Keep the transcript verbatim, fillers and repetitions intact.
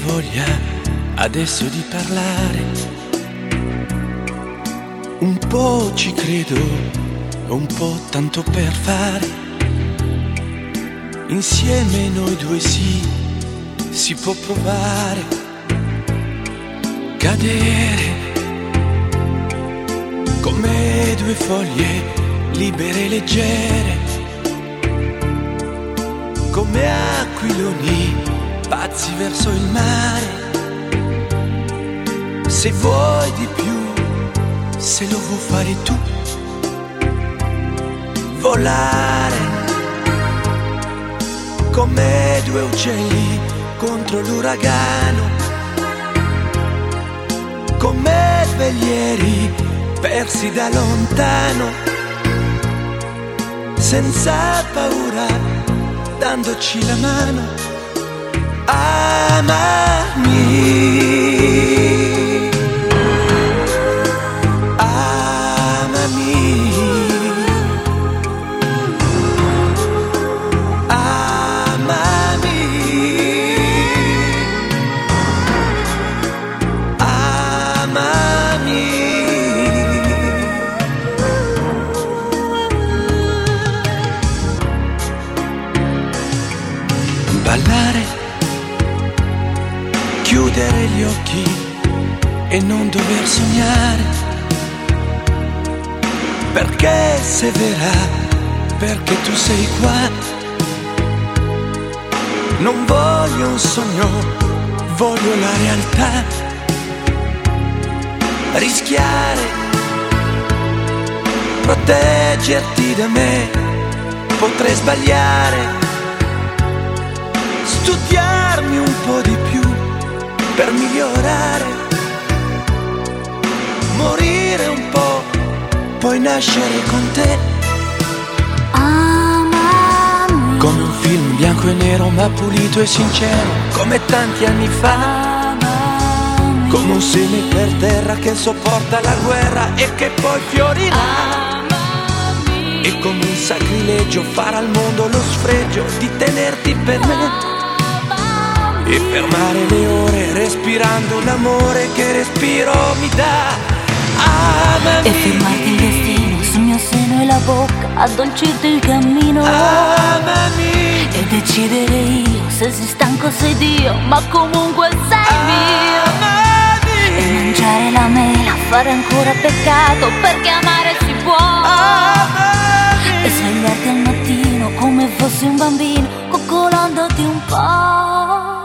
voglia adesso di parlare. Un po' ci credo, un po' tanto per fare. Insieme noi due sì, si può provare. Cadere come due foglie libere e leggere, come aquiloni pazzi verso il mare. Se vuoi di più, se lo vuoi fare tu, volare come due uccelli contro l'uragano, come velieri persi da lontano, senza paura, dandoci la mano. Amami, amami, amami, amami. Ballare, chiudere gli occhi e non dover sognare, perché se verrà, perché tu sei qua. Non voglio un sogno, voglio la realtà. Rischiare, proteggerti da me, potrei sbagliare. Studiarmi un po' di più per migliorare, morire un po', poi nascere con te. Amami, come un film bianco e nero ma pulito e sincero, come tanti anni fa. amami, Come un seme per terra che sopporta la guerra e che poi fiorirà. amami, E come un sacrilegio fare al mondo lo sfregio di tenerti per me e fermare le ore respirando l'amore che respiro mi dà. Amami, e firmarti il destino sul mio seno e la bocca, addolcirti il cammino. amami, E decidere io se sei stanco sei Dio, ma comunque sei mio. amami, E mangiare la mela, fare ancora peccato, perché amare si può. amami, E svegliarti al mattino come fossi un bambino, coccolandoti un po'.